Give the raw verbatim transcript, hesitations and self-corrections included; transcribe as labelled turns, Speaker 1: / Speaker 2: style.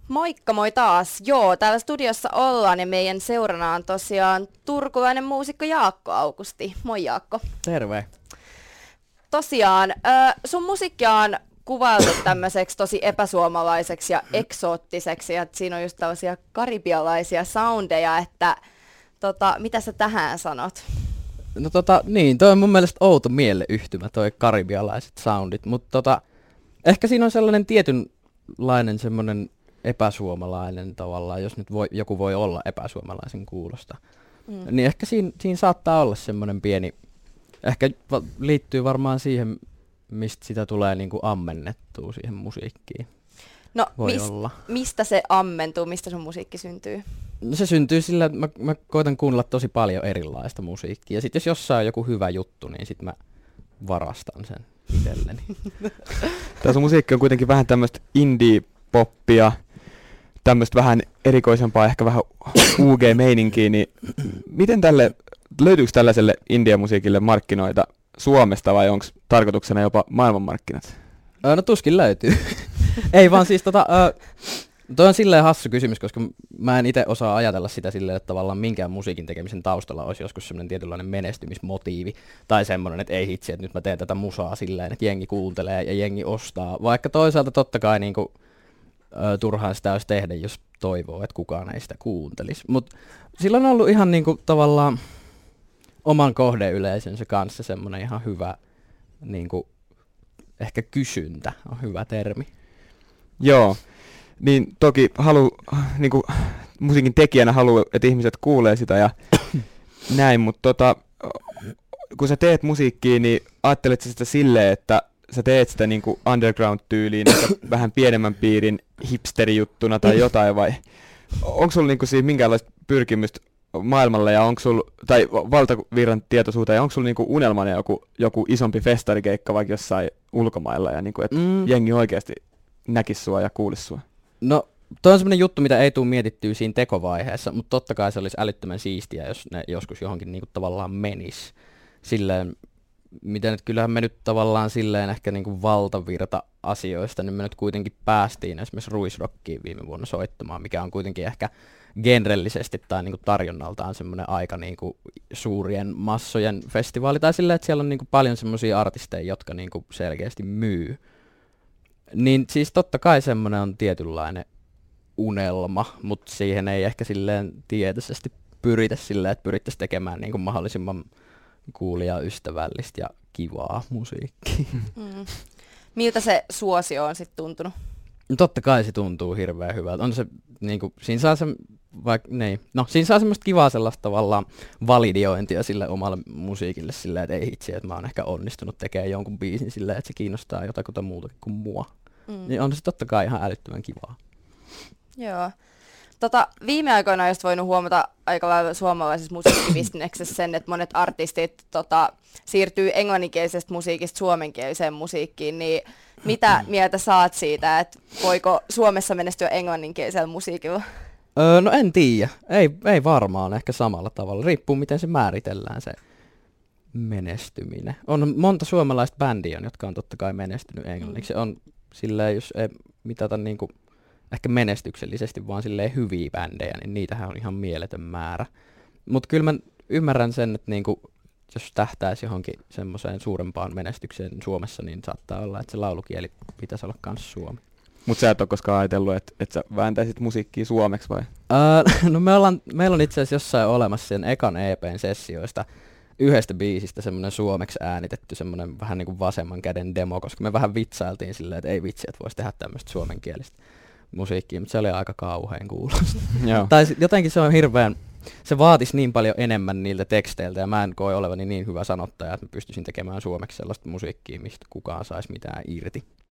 Speaker 1: Moikka moi taas. Joo, täällä studiossa ollaan ja meidän seurana on tosiaan turkulainen muusikko Jaakko Aukusti. Moi Jaakko.
Speaker 2: Terve.
Speaker 1: Tosiaan, äh, sun musiikkia on kuvailtu tämmöiseksi tosi epäsuomalaiseksi ja eksoottiseksi, ja siinä on just tällaisia karibialaisia soundeja, että tota, mitä sä tähän sanot?
Speaker 2: No tota, niin, toi on mun mielestä outo mieleyhtymä, toi karibialaiset soundit, mutta tota, ehkä siinä on sellainen tietynlainen semmoinen epäsuomalainen tavallaan, jos nyt voi, joku voi olla epäsuomalaisen kuulosta. Mm. Niin ehkä siinä, siinä saattaa olla semmoinen pieni, ehkä va- liittyy varmaan siihen, mistä sitä tulee niinku ammennettua siihen musiikkiin.
Speaker 1: No
Speaker 2: voi
Speaker 1: mis,
Speaker 2: olla.
Speaker 1: Mistä se ammentuu, mistä sun musiikki syntyy?
Speaker 2: No se syntyy sillä, että mä, mä koitan kuunnella tosi paljon erilaista musiikkia. Ja sit jos jossain on joku hyvä juttu, niin sit mä varastan sen itselleni.
Speaker 3: Tämä sun musiikki on kuitenkin vähän tämmöistä indie-poppia, tämmöistä vähän erikoisempaa, ehkä vähän U G-meininkiä, niin miten tälle, löytyykö tällaiselle indie-musiikille markkinoita Suomesta vai onko tarkoituksena jopa maailmanmarkkinat?
Speaker 2: Öö, no tuskin löytyy. Ei vaan siis tota, öö, toi on silleen hassu kysymys, koska mä en itse osaa ajatella sitä silleen, että tavallaan minkään musiikin tekemisen taustalla olisi joskus semmoinen tietynlainen menestymismotiivi. Tai semmoinen, että ei hitsi, että nyt mä teen tätä musaa silleen, että jengi kuuntelee ja jengi ostaa. Vaikka toisaalta totta kai niinku, ö, turhaan sitä olisi tehdä, jos toivoo, että kukaan ei sitä kuuntelisi. Mutta sillä on ollut ihan niinku tavallaan oman kohdeyleisönsä kanssa semmoinen ihan hyvä, niinku, ehkä kysyntä on hyvä termi.
Speaker 3: Joo. Niin toki halu, niin kuin musiikin tekijänä haluaa, että ihmiset kuulee sitä ja näin, mutta tota, kun sä teet musiikkia, niin ajattelet sä sitä silleen, että sä teet sitä niin kuin underground-tyyliin, vähän pienemmän piirin hipsterijuttuna tai jotain, vai onko sulla niin kuin siinä minkäänlaista pyrkimystä maailmalle ja onko sulla, tai valtavirran tietoisuuteen, ja onko sulla niin kuin unelmana joku, joku isompi festarikeikka vaikka jossain ulkomailla, ja niin kuin, että mm. jengi oikeasti näkisi sua ja kuulisi sua?
Speaker 2: No, toi on semmoinen juttu, mitä ei tule mietittyä siinä tekovaiheessa, mutta totta kai se olisi älyttömän siistiä, jos ne joskus johonkin niinku tavallaan menis. Silleen, miten nyt kyllähän me nyt tavallaan silleen ehkä niinku valtavirta asioista, niin me nyt kuitenkin päästiin esimerkiksi Ruisrockiin viime vuonna soittamaan, mikä on kuitenkin ehkä genrellisesti tai niinku tarjonnaltaan semmoinen aika niinku suurien massojen festivaali, tai silleen, että siellä on niinku paljon semmoisia artisteja, jotka niinku selkeästi myy. Niin siis totta kai semmoinen on tietynlainen unelma, mutta siihen ei ehkä silleen tietoisesti pyritä silleen, että pyrittäisiin tekemään niin kuin mahdollisimman kuulijaystävällistä ja kivaa musiikkia.
Speaker 1: Mm. Miltä se suosio on sitten tuntunut?
Speaker 2: No totta kai se tuntuu hirveän hyvältä. On se, niin kuin, siinä saa se, vaik, niin, no, siinä saa semmoista kivaa sellaista tavallaan validiointia sille omalle musiikille silleen, että ei hitsi, että mä oon ehkä onnistunut tekemään jonkun biisin silleen, että se kiinnostaa jotakuta muuta kuin mua. Mm. Niin on se totta kai ihan älyttömän kivaa.
Speaker 1: Joo. Tota, viime aikoina on just voinut huomata aika lailla suomalaisessa musiikkibisneksessä sen, että monet artistit tota, siirtyy englanninkielisestä musiikista suomenkieliseen musiikkiin, niin mitä mieltä saat siitä, että voiko Suomessa menestyä englanninkielisellä musiikilla?
Speaker 2: Öö, no en tiedä. Ei, ei varmaan ehkä samalla tavalla. Riippuu miten se määritellään se menestyminen. On monta suomalaista bändiä, jotka on totta kai menestynyt englanniksi. Mm. On silleen, jos ei mitata niinku ehkä menestyksellisesti, vaan silleen hyviä bändejä, niin niitähän on ihan mieletön määrä. Mutta kyllä mä ymmärrän sen, että niinku, jos tähtäisi johonkin semmoiseen suurempaan menestykseen Suomessa, niin saattaa olla, että se laulukieli pitäisi olla kans suomi.
Speaker 3: Mutta sä et ole koskaan ajatellut, että et sä vääntäisit musiikkia suomeksi vai?
Speaker 2: Öö, no me ollaan, meillä on itse asiassa jossain olemassa sen ekan E P:n sessioista yhdestä biisistä semmoinen suomeksi äänitetty semmoinen vähän niin kuin vasemman käden demo, koska me vähän vitsailtiin silleen, että ei vitsi, että voisi tehdä tämmöistä suomenkielistä musiikkia, mutta se oli aika kauhean kuulosta. Tai jotenkin se on hirveän, se vaatisi niin paljon enemmän niiltä teksteiltä, ja mä en koe olevani niin hyvä sanottaja, että mä pystyisin tekemään suomeksi sellaista musiikkia, mistä kukaan saisi mitään irti.